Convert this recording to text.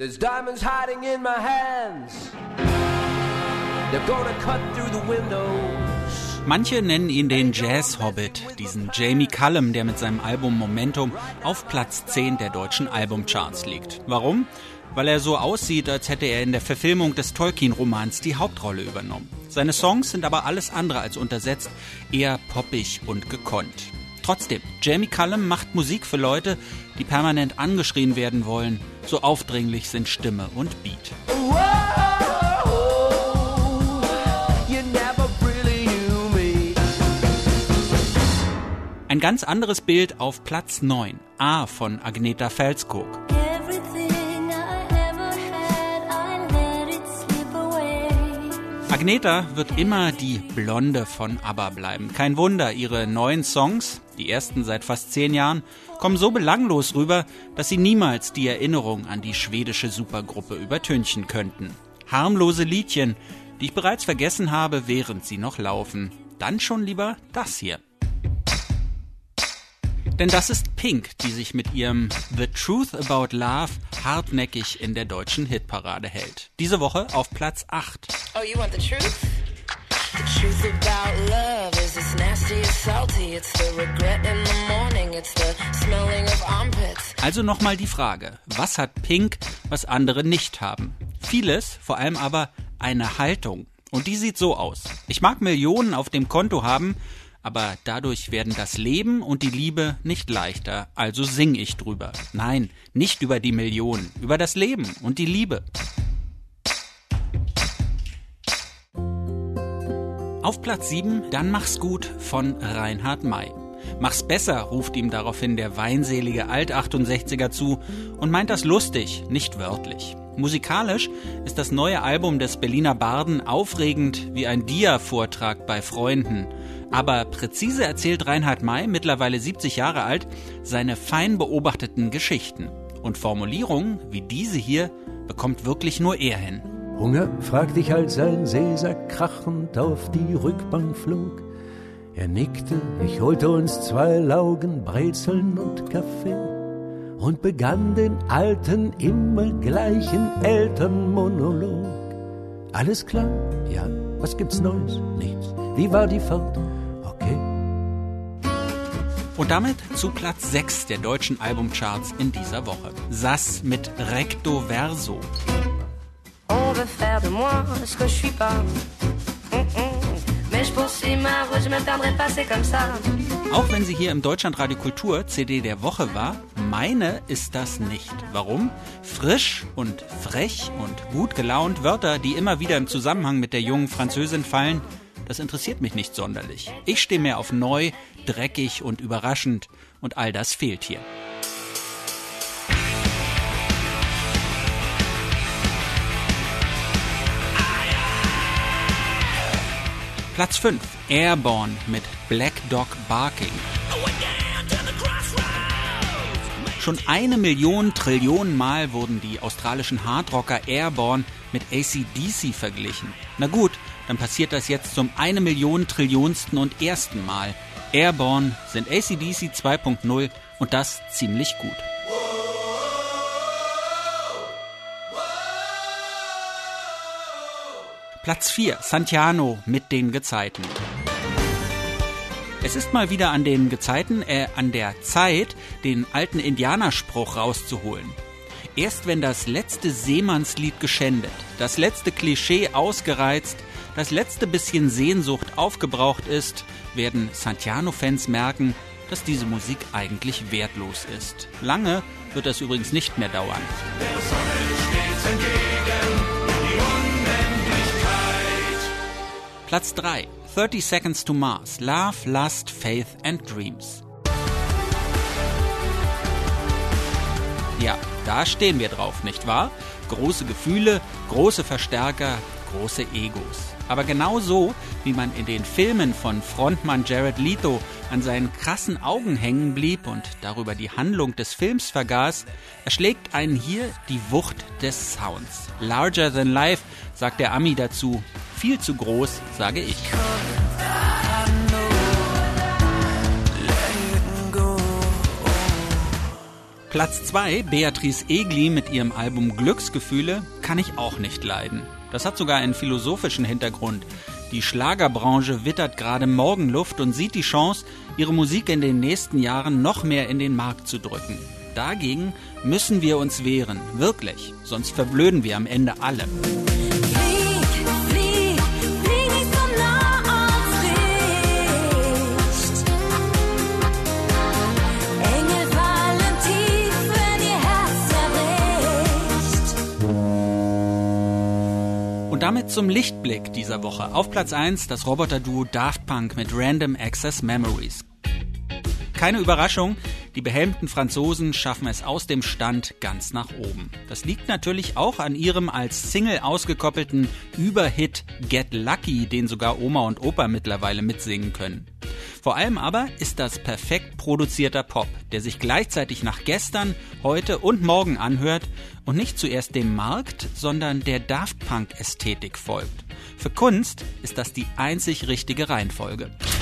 There's diamonds hiding in my hands. They're gonna cut through the windows. Manche nennen ihn den Jazz-Hobbit, diesen Jamie Cullum, der mit seinem Album Momentum auf Platz 10 der deutschen Albumcharts liegt. Warum? Weil er so aussieht, als hätte er in der Verfilmung des Tolkien-Romans die Hauptrolle übernommen. Seine Songs sind aber alles andere als untersetzt, eher poppig und gekonnt. Trotzdem, Jamie Cullum macht Musik für Leute, die permanent angeschrien werden wollen. So aufdringlich sind Stimme und Beat. Ein ganz anderes Bild auf Platz 9, A von Agnetha Fältskog. Agnetha wird immer die Blonde von ABBA bleiben. Kein Wunder, ihre neuen Songs, die ersten seit fast 10 Jahren, kommen so belanglos rüber, dass sie niemals die Erinnerung an die schwedische Supergruppe übertünchen könnten. Harmlose Liedchen, die ich bereits vergessen habe, während sie noch laufen. Dann schon lieber das hier. Denn das ist Pink, die sich mit ihrem The Truth About Love hartnäckig in der deutschen Hitparade hält. Diese Woche auf Platz 8. Oh, you want the truth? The truth about love is it's nasty, it's salty, it's the regret in the morning, it's the smelling of armpits. Also nochmal die Frage, was hat Pink, was andere nicht haben? Vieles, vor allem aber eine Haltung. Und die sieht so aus. Ich mag Millionen auf dem Konto haben, aber dadurch werden das Leben und die Liebe nicht leichter, also sing ich drüber. Nein, nicht über die Millionen, über das Leben und die Liebe. Auf Platz 7, Dann mach's gut von Reinhard May. Mach's besser, ruft ihm daraufhin der weinselige Alt-68er zu und meint das lustig, nicht wörtlich. Musikalisch ist das neue Album des Berliner Barden aufregend wie ein Dia-Vortrag bei Freunden. Aber präzise erzählt Reinhard May, mittlerweile 70 Jahre alt, seine fein beobachteten Geschichten. Und Formulierungen wie diese hier bekommt wirklich nur er hin. Hunger, fragte ich, als ein Seesack krachend auf die Rückbank flog. Er nickte, ich holte uns 2 Laugen, Brezeln und Kaffee und begann den alten, immer gleichen Elternmonolog. Alles klar? Ja. Was gibt's Neues? Nichts. Wie war die Fahrt? Okay. Und damit zu Platz 6 der deutschen Albumcharts in dieser Woche. Sass mit Recto Verso. On veut faire de moi ce que je suis pas. Mais je poursuis ma route, je me perdrai pas, c'est comme ça. Auch wenn sie hier im Deutschlandradio Kultur CD der Woche war, meine ist das nicht. Warum? Frisch und frech und gut gelaunt, Wörter, die immer wieder im Zusammenhang mit der jungen Französin fallen, das interessiert mich nicht sonderlich. Ich stehe mehr auf neu, dreckig und überraschend und all das fehlt hier. Platz 5, Airborne mit Black Dog Barking. Schon 1 Million Trillionen Mal wurden die australischen Hardrocker Airborne mit AC/DC verglichen. Na gut, dann passiert das jetzt zum 1 Million Trillionsten und ersten Mal. Airborne sind AC/DC 2.0 und das ziemlich gut. Platz 4, Santiano mit den Gezeiten. Es ist mal wieder an den Gezeiten, an der Zeit, den alten Indianerspruch rauszuholen. Erst wenn das letzte Seemannslied geschändet, das letzte Klischee ausgereizt, das letzte bisschen Sehnsucht aufgebraucht ist, werden Santiano-Fans merken, dass diese Musik eigentlich wertlos ist. Lange wird das übrigens nicht mehr dauern. Der Sonne steht's entgegen, die Unendlichkeit. Platz 3, 30 Seconds to Mars, Love, Lust, Faith and Dreams. Ja, da stehen wir drauf, nicht wahr? Große Gefühle, große Verstärker, große Egos. Aber genau so, wie man in den Filmen von Frontmann Jared Leto an seinen krassen Augen hängen blieb und darüber die Handlung des Films vergaß, erschlägt einen hier die Wucht des Sounds. Larger than life, sagt der Ami dazu. Viel zu groß, sage ich. Platz 2, Beatrice Egli mit ihrem Album Glücksgefühle, kann ich auch nicht leiden. Das hat sogar einen philosophischen Hintergrund. Die Schlagerbranche wittert gerade Morgenluft und sieht die Chance, ihre Musik in den nächsten Jahren noch mehr in den Markt zu drücken. Dagegen müssen wir uns wehren, wirklich, sonst verblöden wir am Ende alle. Und damit zum Lichtblick dieser Woche. Auf Platz 1 das Roboterduo Daft Punk mit Random Access Memories. Keine Überraschung, die behelmten Franzosen schaffen es aus dem Stand ganz nach oben. Das liegt natürlich auch an ihrem als Single ausgekoppelten Überhit Get Lucky, den sogar Oma und Opa mittlerweile mitsingen können. Vor allem aber ist das perfekt produzierter Pop, der sich gleichzeitig nach gestern, heute und morgen anhört und nicht zuerst dem Markt, sondern der Daft Punk-Ästhetik folgt. Für Kunst ist das die einzig richtige Reihenfolge.